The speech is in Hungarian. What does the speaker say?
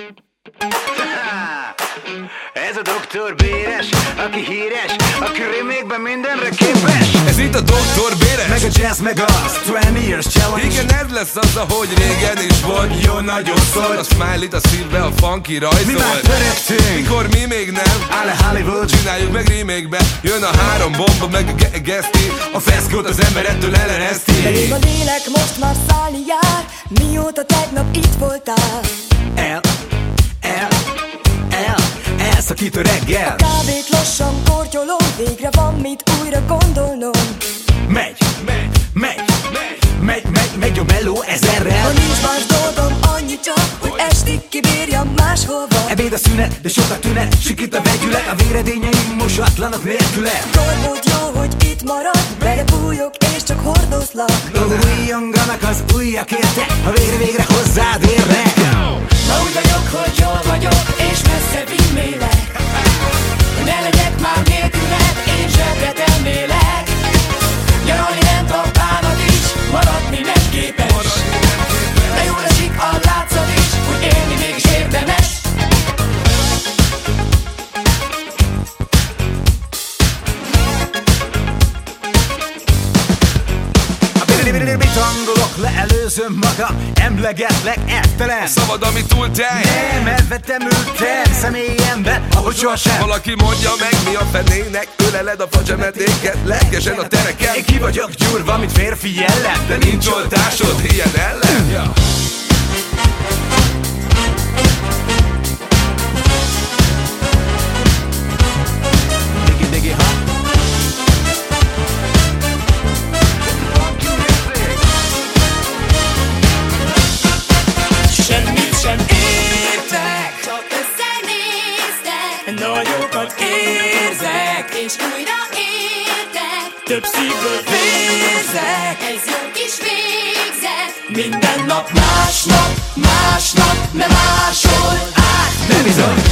Ez a doktor Béres, aki híres, a krimékben mindenre képes. Ez itt a doktor Béres, meg a jazz, meg a 20 years challenge. igen, ez lesz az, ahogy régen is volt. Jó, nagyon szól. A smiley-t a szívbe, a funky rajzol. Mi már törektünk, mikor mi még nem, áll Hollywood. csináljuk meg remake-be. Jön a 3 bomba, meg a geszti. A feszkót az ember ettől ellenezti. Belém a lélek most már szállni jár, mióta tegnap itt voltál. Elszakít a reggel. A kávét lassan kortyolom, végre van mit újra gondolnom. Megy a meló ezerrel. Ha nincs más dolgom, annyi csak, hogy estig kibírjam máshova. Ebéd a szünet, de sokat tünet, sikít a vegyület, a véredényeim mosatlanak nélküle. Tormód jó, hogy itt marad, belebújok és csak hordozlak. Újjonganak az ujjak érte, ha végre hozzád érnek. Ma úgy vagyok, hogy jól vagyok, és messze vinnélek. Hogy ne legyek már nélküled, én zsebre tennélek. Nyaralni nem kap bánat is, maradni nem képes. De jól esik a látszat is, hogy élni mégis érdemes. Mit hangolok, leelőzöm magam, emlegetlek eltelen. Szabad, ami túl tej. Nem, elvettem ültem személyemben, ahogy sohasem. Valaki mondja meg, mi a fenének, öleled a fagyametéket, lelkesen a tereken. Én ki vagyok gyúrva, mint férfi jellem, de nincs oltásod ilyen ellen. Semmit sem értek, csak összenéztek. Nagyokat érzek, és újra értek. Több szívből vérzek, ez jó kis végzet. Minden nap másnap, nem máshol át. De bizony,